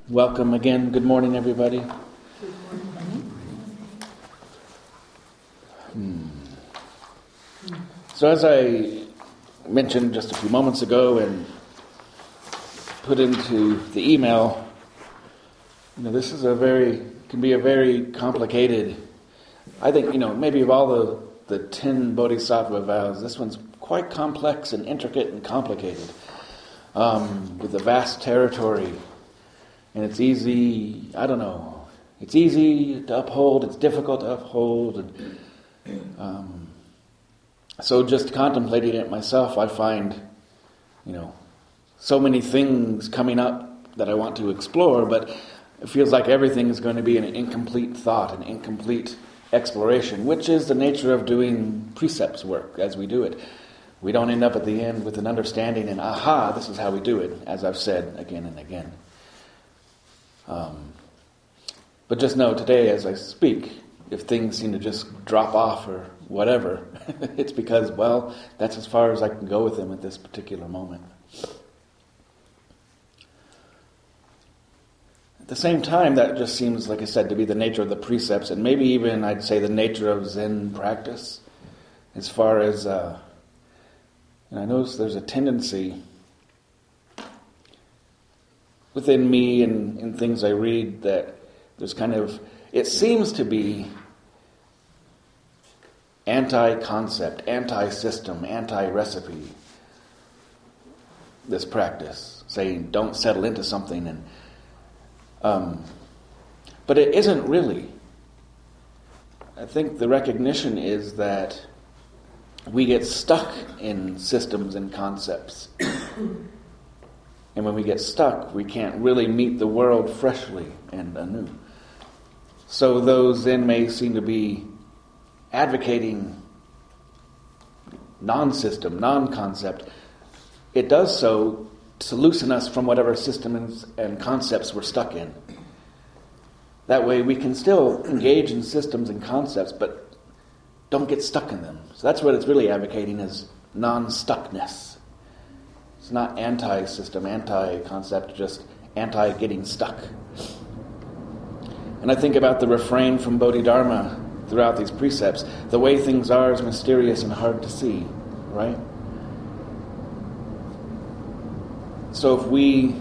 Welcome again. Good morning, everybody. Good morning. So as I mentioned just a few moments ago and put into the email, this is can be a very complicated, I think, maybe of all the 10 Bodhisattva vows, this one's quite complex and intricate and complicated, with a vast territory. And it's easy, it's easy to uphold, it's difficult to uphold. And so just contemplating it myself, I find, so many things coming up that I want to explore, but it feels like everything is going to be an incomplete thought, an incomplete exploration, which is the nature of doing precepts work as we do it. We don't end up at the end with an understanding and, this is how we do it, as I've said again and again. But just know today as I speak, if things seem to just drop off or whatever, it's because, that's as far as I can go with them at this particular moment. At the same time, that just seems, like I said, to be the nature of the precepts, and maybe even, I'd say, the nature of Zen practice, as far as, and I notice there's a tendency within me and in things I read that there's it seems to be anti-concept, anti-system, anti-recipe, this practice, saying don't settle into something, but it isn't really. I think the recognition is that we get stuck in systems and concepts. And when we get stuck, we can't really meet the world freshly and anew. So those Zen may seem to be advocating non-system, non-concept. It does so to loosen us from whatever systems and concepts we're stuck in. That way we can still engage in systems and concepts, but don't get stuck in them. So that's what it's really advocating, is non-stuckness. It's not anti-system, anti-concept, just anti-getting stuck. And I think about the refrain from Bodhidharma throughout these precepts. The way things are is mysterious and hard to see, right? So if we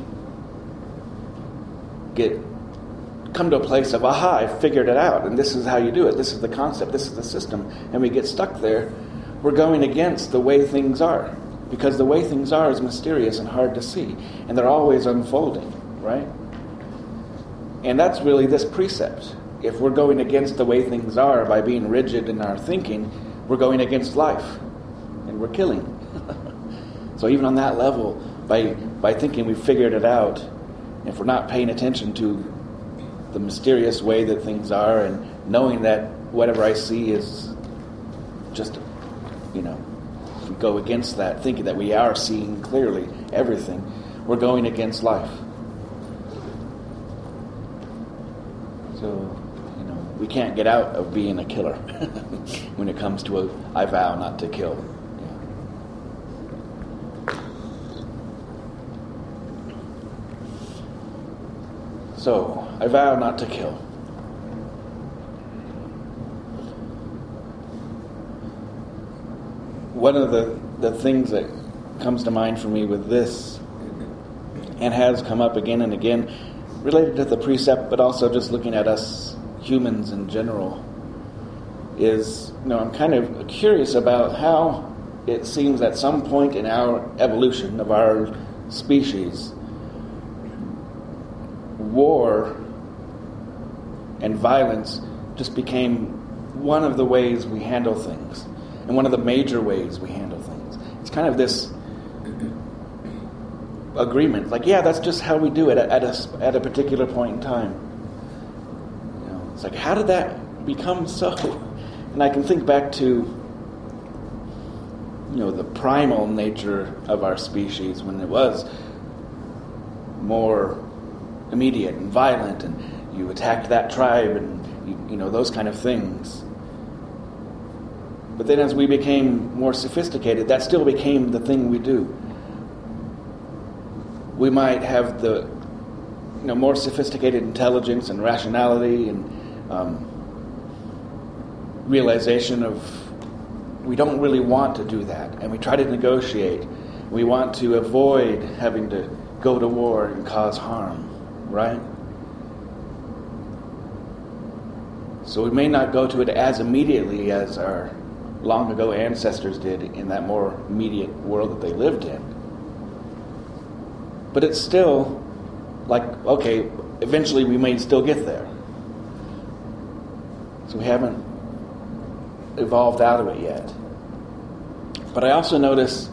come to a place of, I figured it out, and this is how you do it, this is the concept, this is the system, and we get stuck there, we're going against the way things are. Because the way things are is mysterious and hard to see. And they're always unfolding, right? And that's really this precept. If we're going against the way things are by being rigid in our thinking, we're going against life. And we're killing. So even on that level, by thinking we've figured it out, if we're not paying attention to the mysterious way that things are and knowing that whatever I see is just, we go against that, thinking that we are seeing clearly everything, we're going against life. So, we can't get out of being a killer when it comes to I vow not to kill. Yeah. So, I vow not to kill. One of the things that comes to mind for me with this, and has come up again and again, related to the precept, but also just looking at us humans in general, is, I'm kind of curious about how it seems at some point in our evolution of our species, war and violence just became one of the ways we handle things. And one of the major ways we handle things. It's kind of this agreement. That's just how we do it at a particular point in time. It's like, how did that become so? And I can think back to, the primal nature of our species when it was more immediate and violent, and you attacked that tribe, and those kind of things. But then as we became more sophisticated, that still became the thing we do. We might have the more sophisticated intelligence and rationality and realization of we don't really want to do that, and we try to negotiate. We want to avoid having to go to war and cause harm, right? So we may not go to it as immediately as our long ago ancestors did in that more immediate world that they lived in. But it's still like, okay, eventually we may still get there. So we haven't evolved out of it yet. But I also notice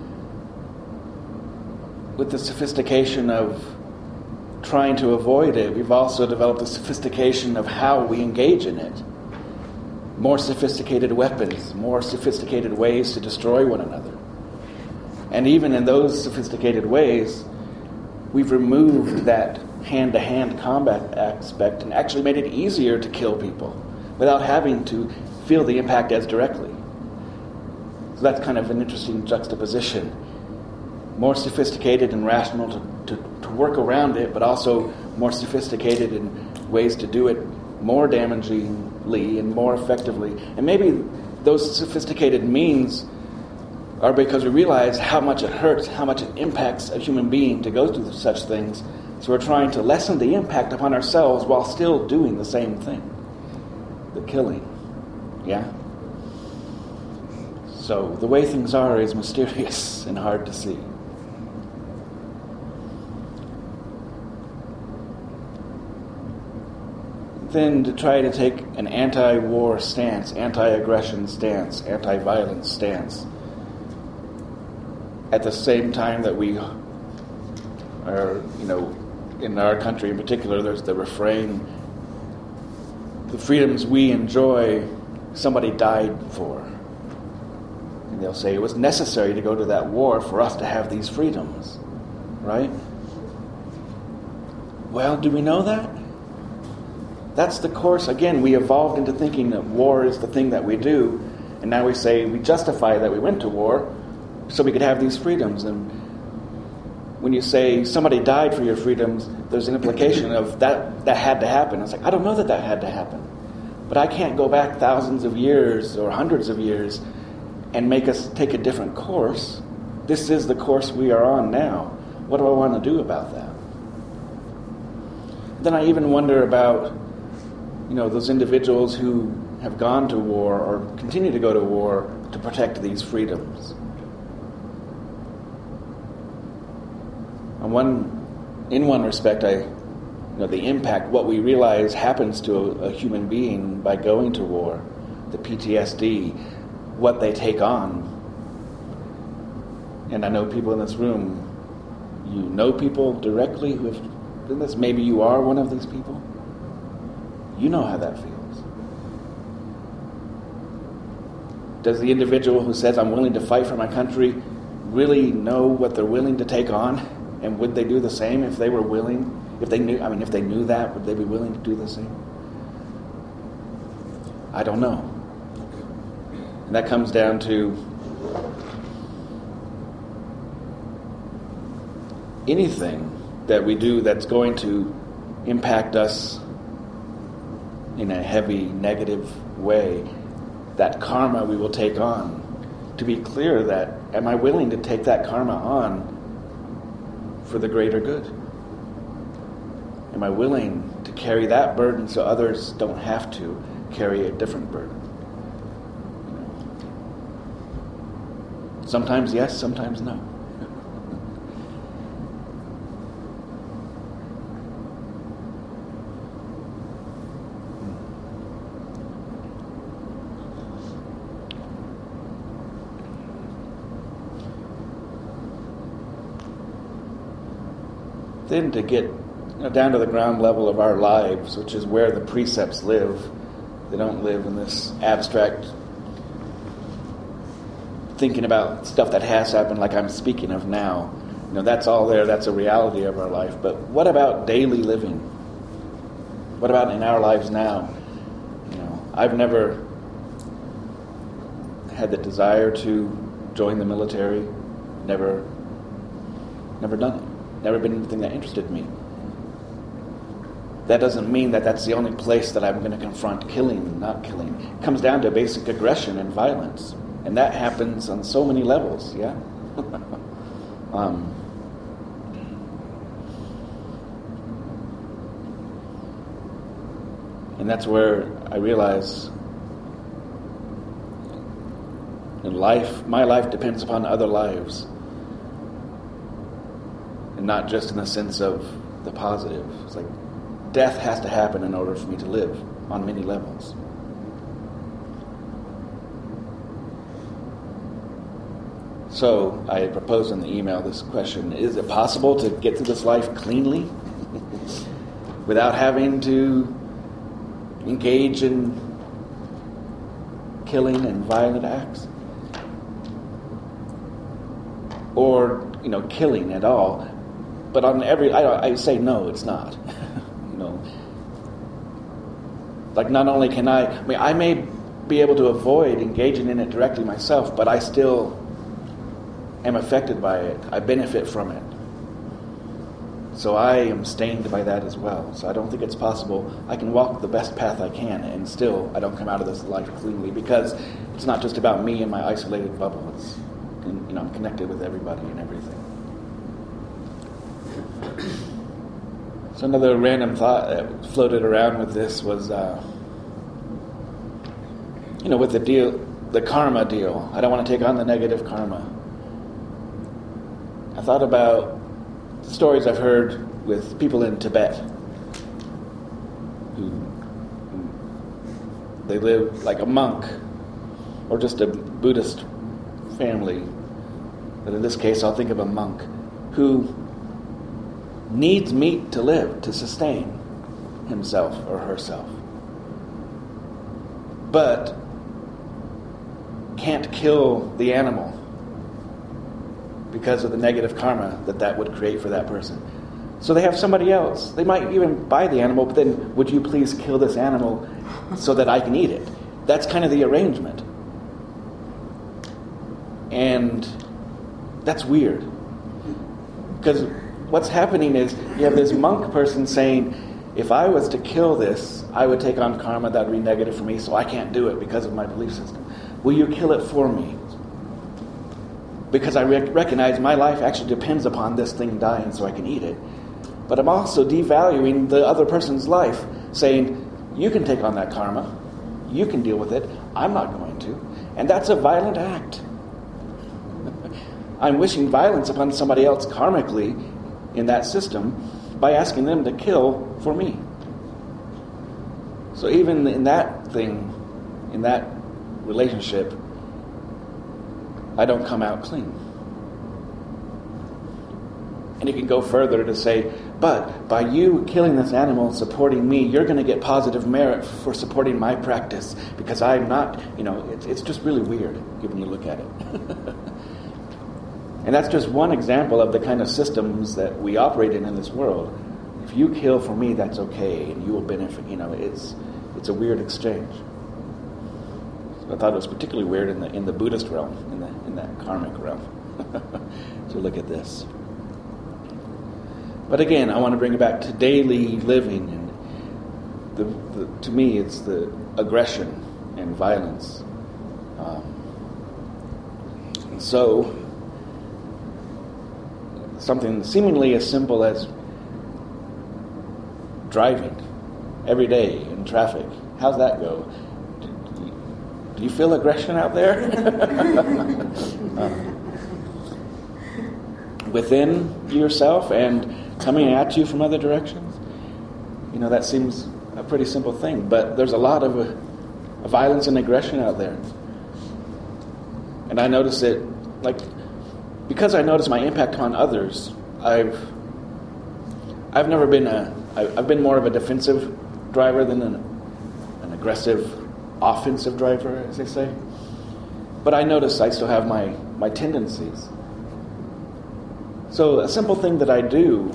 with the sophistication of trying to avoid it, we've also developed a sophistication of how we engage in it. More sophisticated weapons, more sophisticated ways to destroy one another. And even in those sophisticated ways, we've removed that hand-to-hand combat aspect and actually made it easier to kill people without having to feel the impact as directly. So that's kind of an interesting juxtaposition. More sophisticated and rational to work around it, but also more sophisticated in ways to do it more damagingly and more effectively. And maybe those sophisticated means are because we realize how much it hurts, how much it impacts a human being to go through such things. So we're trying to lessen the impact upon ourselves while still doing the same thing, the killing. Yeah? So the way things are is mysterious and hard to see. Then to try to take an anti-war stance, anti-aggression stance, anti-violence stance, at the same time that we are, in our country in particular, there's the refrain, the freedoms we enjoy, somebody died for. And they'll say it was necessary to go to that war for us to have these freedoms, right? Well, do we know that? That's the course. Again, we evolved into thinking that war is the thing that we do, and now we say we justify that we went to war so we could have these freedoms. And when you say somebody died for your freedoms, there's an implication of that had to happen. It's like, I don't know that had to happen. But I can't go back thousands of years or hundreds of years and make us take a different course. This is the course we are on now. What do I want to do about that? Then I even wonder about those individuals who have gone to war or continue to go to war to protect these freedoms. In one respect, the impact, what we realize happens to a human being by going to war, the PTSD, what they take on. And I know people in this room, you know people directly who have done this. Maybe you are one of these people. You know how that feels. Does the individual who says, I'm willing to fight for my country, really know what they're willing to take on? And would they do the same if they were willing? If they knew that, would they be willing to do the same? I don't know. And that comes down to anything that we do that's going to impact us in a heavy, negative way, that karma we will take on. To be clear that, am I willing to take that karma on for the greater good? Am I willing to carry that burden so others don't have to carry a different burden? Sometimes yes, sometimes no. Then to get down to the ground level of our lives, which is where the precepts live. They don't live in this abstract thinking about stuff that has happened like I'm speaking of now. That's all there. That's a reality of our life. But what about daily living? What about in our lives now? I've never had the desire to join the military. Never done it. Never been anything that interested me. that doesn't mean that that's the only place that I'm going to confront killing and not killing. It comes down to basic aggression and violence. And that happens on so many levels, yeah? And that's where I realize in life, my life depends upon other lives. And not just in the sense of the positive. It's like death has to happen in order for me to live on many levels. So I proposed in the email this question: is it possible to get through this life cleanly without having to engage in killing and violent acts? Or, killing at all. But on every, I say no, it's not. Like not only can I may be able to avoid engaging in it directly myself, but I still am affected by it. I benefit from it. So I am stained by that as well. So I don't think it's possible. I can walk the best path I can, and still I don't come out of this life cleanly, because it's not just about me and my isolated bubble. It's, I'm connected with everybody and everything. So another random thought that floated around with this was, with the karma deal. I don't want to take on the negative karma. I thought about stories I've heard with people in Tibet who they live like a monk or just a Buddhist family. But in this case, I'll think of a monk who needs meat to live, to sustain himself or herself, but can't kill the animal because of the negative karma that would create for that person. So they have somebody else. They might even buy the animal, but then, would you please kill this animal so that I can eat it? That's kind of the arrangement. And that's weird. Because what's happening is you have this monk person saying, if I was to kill this, I would take on karma that would be negative for me, so I can't do it because of my belief system. Will you kill it for me? Because I recognize my life actually depends upon this thing dying so I can eat it. But I'm also devaluing the other person's life, saying, you can take on that karma, you can deal with it, I'm not going to. And that's a violent act. I'm wishing violence upon somebody else karmically in that system by asking them to kill for me. So even in that thing, in that relationship, I don't come out clean. And you can go further to say, but by you killing this animal, supporting me, you're going to get positive merit for supporting my practice, because I'm not, it's just really weird when you look at it. And that's just one example of the kind of systems that we operate in this world. If you kill for me, that's okay, and you will benefit. It's a weird exchange. So I thought it was particularly weird in the Buddhist realm, in that karmic realm. To look at this. But again, I want to bring it back to daily living, and to me, it's the aggression and violence. And so, something seemingly as simple as driving every day in traffic. How's that go? Do you feel aggression out there? Within yourself and coming at you from other directions? That seems a pretty simple thing, but there's a lot of violence and aggression out there. And I notice it, because I notice my impact on others, I've never been I've been more of a defensive driver than an aggressive, offensive driver, as they say. But I notice I still have my tendencies. So a simple thing that I do,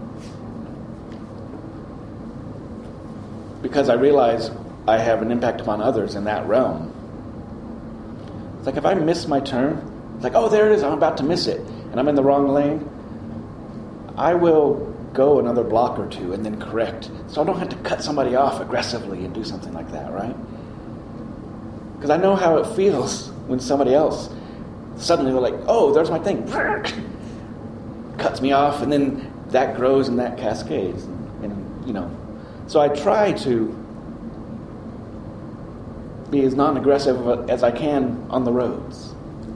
because I realize I have an impact upon others in that realm, it's like if I miss my turn, it's like, oh, there it is, I'm about to miss it, and I'm in the wrong lane, I will go another block or two and then correct. So I don't have to cut somebody off aggressively and do something like that, right? Because I know how it feels when somebody else suddenly they're like, oh, there's my thing. Cuts me off, and then that grows and that cascades. And so I try to be as non-aggressive as I can on the roads.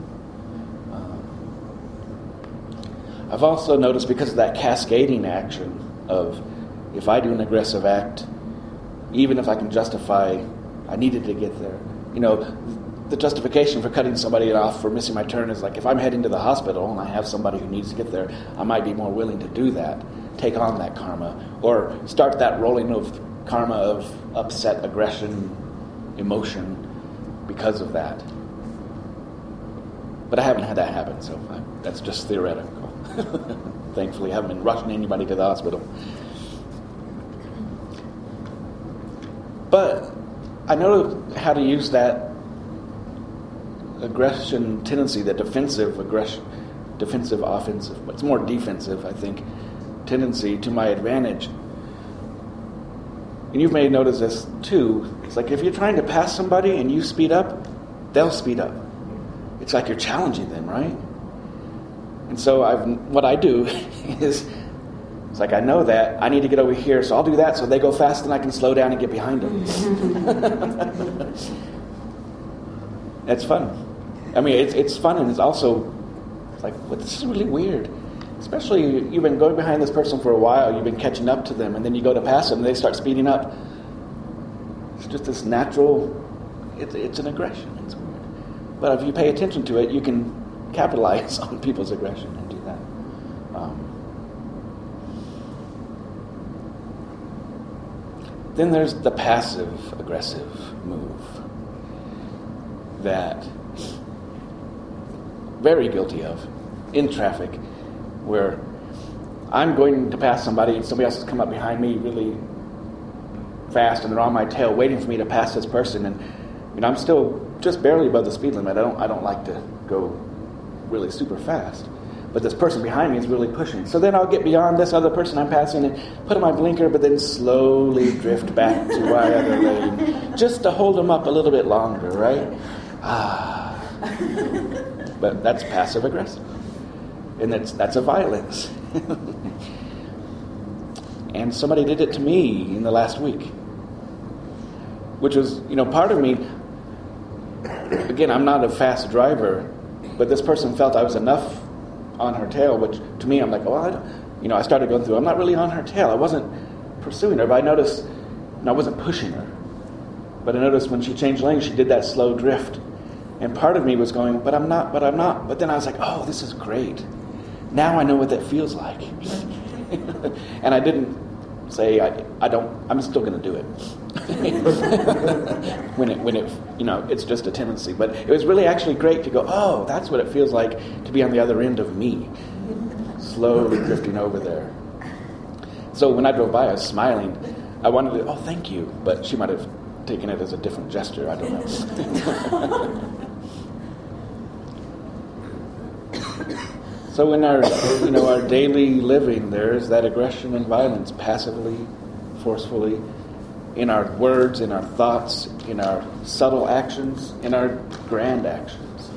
I've also noticed, because of that cascading action of, if I do an aggressive act, even if I can justify I needed to get there, the justification for cutting somebody off for missing my turn is like, if I'm heading to the hospital and I have somebody who needs to get there, I might be more willing to do that, take on that karma, or start that rolling of karma of upset, aggression, emotion because of that. But I haven't had that happen, so that's just theoretical. Thankfully, I haven't been rushing anybody to the hospital. But I know how to use that aggression tendency, that defensive offensive, but it's more defensive, I think, tendency to my advantage. And you've may notice this too. It's like if you're trying to pass somebody and you speed up, they'll speed up. It's like you're challenging them, right? And so what I do is, it's like I know that I need to get over here, so I'll do that so they go fast and I can slow down and get behind them. It's fun. I mean, it's fun, and it's also like, well, this is really weird. Especially you've been going behind this person for a while, you've been catching up to them, and then you go to pass them and they start speeding up. It's just this natural, it's an aggression. It's weird. But if you pay attention to it, you can capitalize on people's aggression and do that. Then there's the passive-aggressive move that very guilty of in traffic, where I'm going to pass somebody and somebody else has come up behind me really fast and they're on my tail waiting for me to pass this person, and I'm still just barely above the speed limit. I don't like to go really super fast, but this person behind me is really pushing. So then I'll get beyond this other person I'm passing and put on my blinker, but then slowly drift back to my other lane just to hold them up a little bit longer, right? But that's passive aggressive, and that's a violence. And somebody did it to me in the last week, which was, part of me, again, I'm not a fast driver, but this person felt I was enough on her tail, which to me, I'm like, I started going through, I'm not really on her tail. I wasn't pursuing her, but I noticed, I wasn't pushing her. But I noticed when she changed lanes, she did that slow drift. And part of me was going, but I'm not. But then I was like, oh, this is great. Now I know what that feels like. And I didn't say, I'm still going to do it. when it, it's just a tendency. But it was really actually great to go, oh, that's what it feels like to be on the other end of me, slowly drifting over there. So when I drove by, I was smiling. I wanted to, oh, thank you. But she might have taken it as a different gesture. I don't know. So in our, our daily living, there is that aggression and violence, passively, forcefully, in our words, in our thoughts, in our subtle actions, in our grand actions.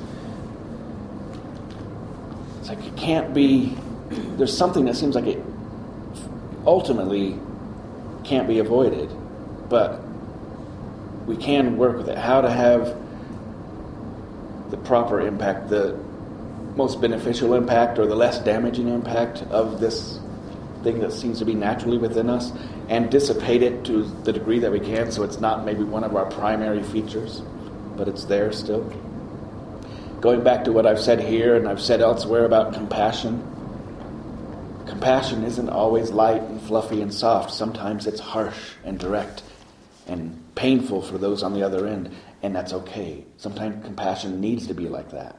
It's like it can't be, there's something that seems like it ultimately can't be avoided, but we can work with it. How to have the proper impact, the most beneficial impact or the less damaging impact of this thing that seems to be naturally within us, and dissipate it to the degree that we can so it's not maybe one of our primary features, but it's there still. Going back to what I've said here and I've said elsewhere about compassion. Compassion isn't always light and fluffy and soft. Sometimes it's harsh and direct and painful for those on the other end, and that's okay. Sometimes compassion needs to be like that.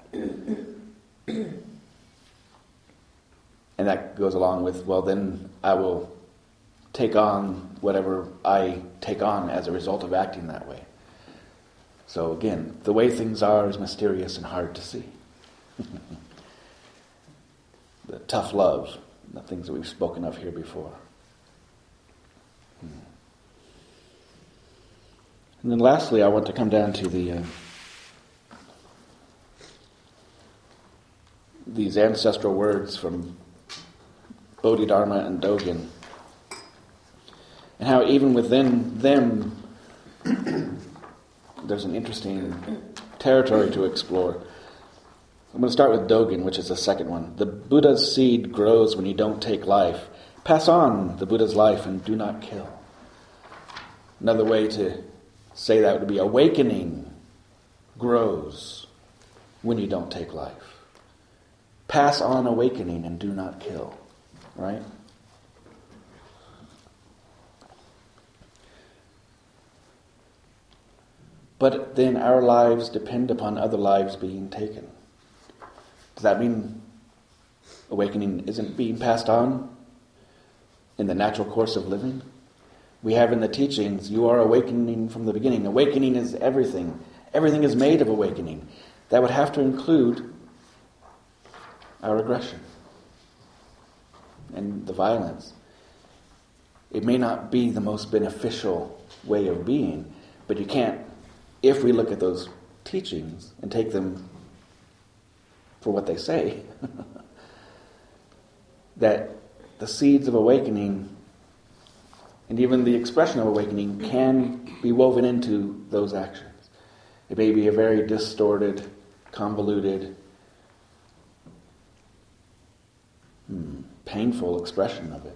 And that goes along with, well, then I will take on whatever I take on as a result of acting that way. So again, the way things are is mysterious and hard to see. The tough love the things that we've spoken of here before. And then lastly, I want to come down to these ancestral words from Bodhidharma and Dogen, and how even within them there's an interesting territory to explore. I'm going to start with Dogen, which is the second one. The Buddha's seed grows when you don't take life. Pass on the Buddha's life and do not kill. Another way to say that would be awakening grows when you don't take life. Pass on awakening and do not kill. Right? But then our lives depend upon other lives being taken. Does that mean awakening isn't being passed on in the natural course of living? We have in the teachings, you are awakening from the beginning. Awakening is everything. Everything is made of awakening. That would have to include our aggression and the violence. It may not be the most beneficial way of being, but you can't, if we look at those teachings and take them for what they say, that the seeds of awakening and even the expression of awakening can be woven into those actions. It may be a very distorted, convoluted, painful expression of it.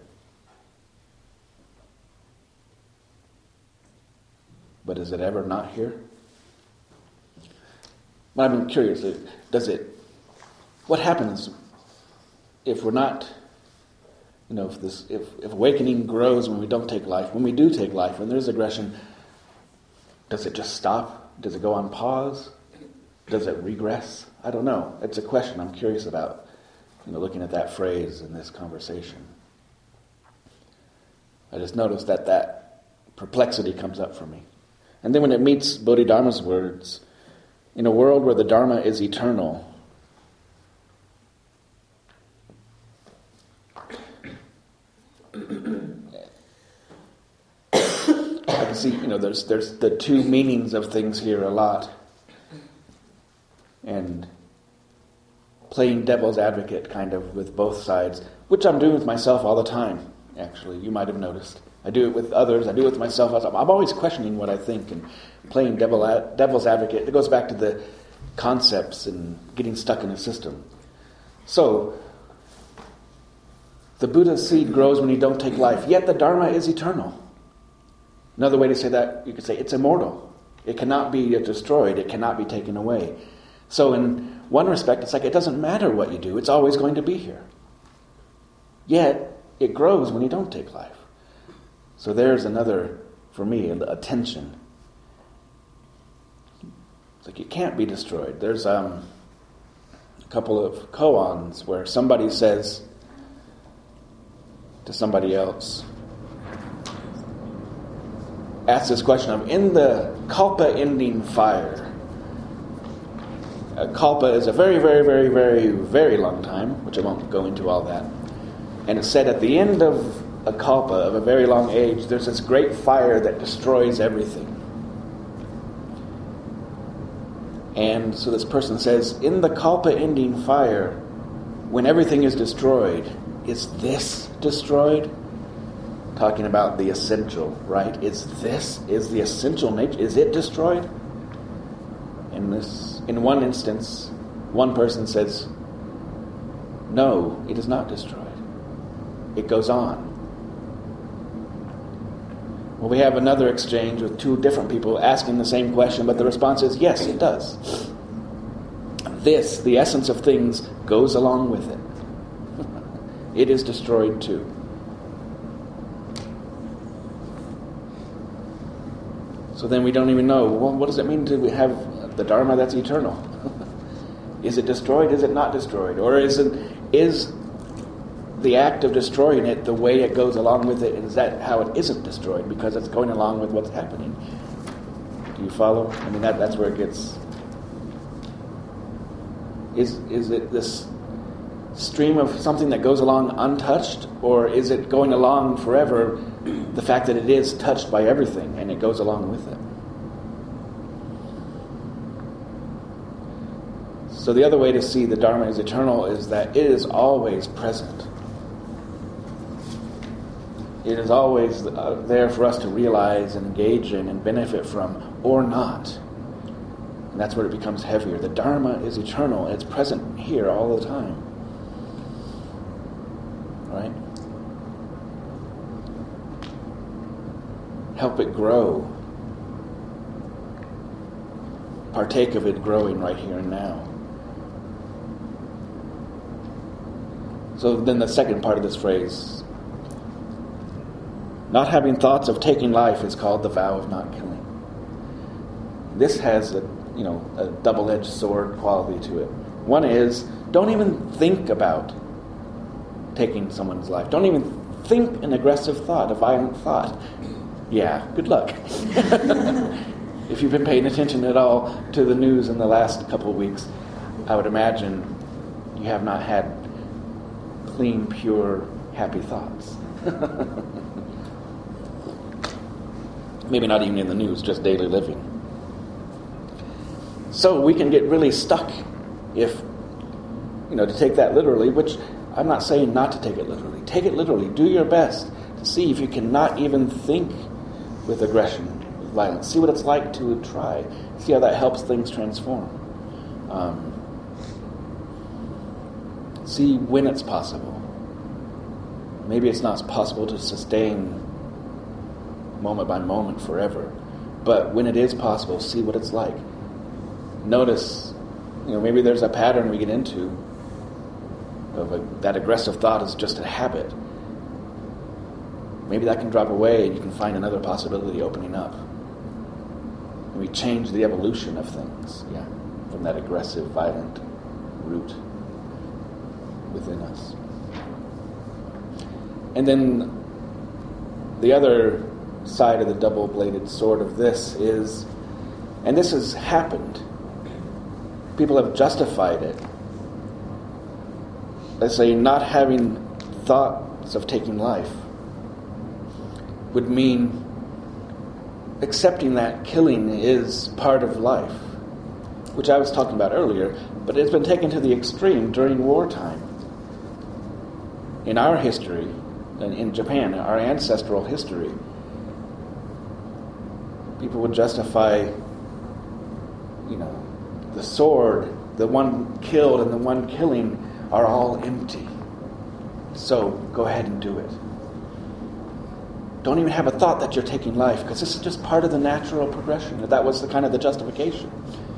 But is it ever not here? But I'm curious, what happens if we're not, if awakening grows when we don't take life, when we do take life, when there's aggression, does it just stop? Does it go on pause? Does it regress? I don't know. It's a question I'm curious about, looking at that phrase in this conversation. I just noticed that perplexity comes up for me. And then when it meets Bodhidharma's words, in a world where the Dharma is eternal, I can see, there's the two meanings of things here a lot. And playing devil's advocate kind of with both sides, which I'm doing with myself all the time, actually. You might have noticed. I do it with others. I do it with myself. I'm always questioning what I think and playing devil's advocate. It goes back to the concepts and getting stuck in a system. So, the Buddha's seed grows when you don't take life, yet the Dharma is eternal. Another way to say that, you could say it's immortal. It cannot be destroyed. It cannot be taken away. So in one respect, it's like it doesn't matter what you do. It's always going to be here. Yet, it grows when you don't take life. So there's another, for me, a tension. It's like it can't be destroyed. There's a couple of koans where somebody says to somebody else, asks this question of, in the kalpa-ending fire. Kalpa is a very, very, very, very, very long time, which I won't go into all that. And it's said at the end of a kalpa, of a very long age, there's this great fire that destroys everything. And so this person says, in the kalpa-ending fire, when everything is destroyed, is this destroyed? Talking about the essential, right? Is the essential nature, is it destroyed? In one instance, one person says, no, it is not destroyed. It goes on. Well, we have another exchange with two different people asking the same question, but the response is, yes, it does. This, the essence of things, goes along with it. It is destroyed too. So then we don't even know, well, what does it mean to have the Dharma that's eternal? Is it destroyed? Is it not destroyed? Or is the act of destroying it the way it goes along with it? And is that how it isn't destroyed? Because it's going along with what's happening. Do you follow? I mean, that's where it gets... Is it this stream of something that goes along untouched, or is it going along forever, the fact that it is touched by everything and it goes along with it? So the other way to see the Dharma is eternal is that it is always present. It is always there for us to realize and engage in and benefit from, or not. And that's where it becomes heavier. The Dharma is eternal. It's present here all the time. Right? Help it grow. Partake of it growing right here and now. So then the second part of this phrase, not having thoughts of taking life, is called the vow of not killing. This has a double-edged sword quality to it. One is, don't even think about taking someone's life. Don't even think an aggressive thought, a violent thought. Yeah, good luck. If you've been paying attention at all to the news in the last couple of weeks, I would imagine you have not had clean, pure, happy thoughts. Maybe not even in the news, just daily living. So we can get really stuck if, to take that literally, which I'm not saying not to take it literally. Take it literally. Do your best to see if you cannot even think with aggression, with violence. See what it's like to try. See how that helps things transform. See when it's possible. Maybe it's not possible to sustain moment by moment forever, but when it is possible, see what it's like. Notice, maybe there's a pattern we get into of that aggressive thought is just a habit. Maybe that can drop away and you can find another possibility opening up. And we change the evolution of things, from that aggressive, violent root within us. And then the other side of the double-bladed sword of this is, and this has happened, people have justified it. Let's say not having thoughts of taking life would mean accepting that killing is part of life, which I was talking about earlier, but it's been taken to the extreme during wartime. In our history, in Japan, our ancestral history, people would justify, the sword, the one killed and the one killing are all empty. So go ahead and do it. Don't even have a thought that you're taking life, because this is just part of the natural progression. That was the justification.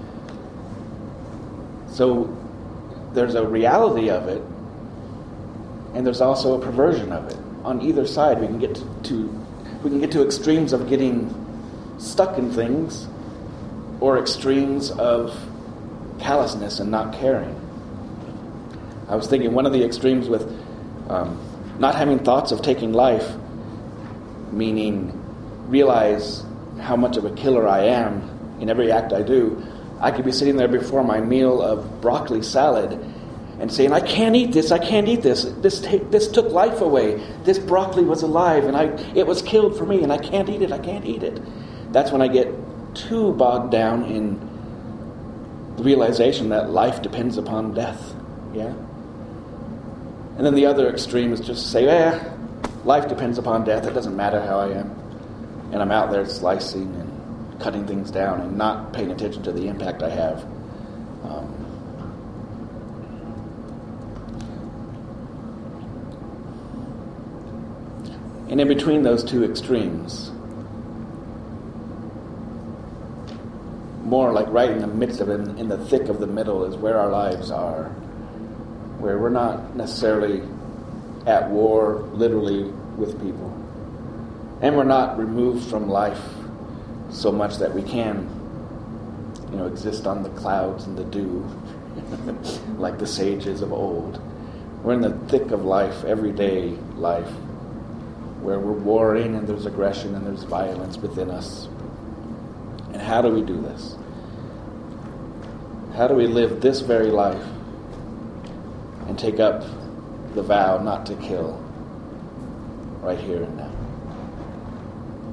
So there's a reality of it, and there's also a perversion of it. On either side, we can get to extremes of getting stuck in things, or extremes of callousness and not caring. I was thinking one of the extremes with not having thoughts of taking life, meaning realize how much of a killer I am in every act I do. I could be sitting there before my meal of broccoli salad and saying, I can't eat this, I can't eat this. This took life away. This broccoli was alive and it was killed for me and I can't eat it. That's when I get too bogged down in the realization that life depends upon death. Yeah? And then the other extreme is just say, life depends upon death. It doesn't matter how I am. And I'm out there slicing and cutting things down and not paying attention to the impact I have. And in between those two extremes, more like right in the midst of it, in the thick of the middle, is where our lives are, where we're not necessarily at war literally with people, and we're not removed from life so much that we can exist on the clouds and the dew like the sages of old. We're in the thick of life, everyday life, where we're warring and there's aggression and there's violence within us. And how do we do this? How do we live this very life and take up the vow not to kill right here and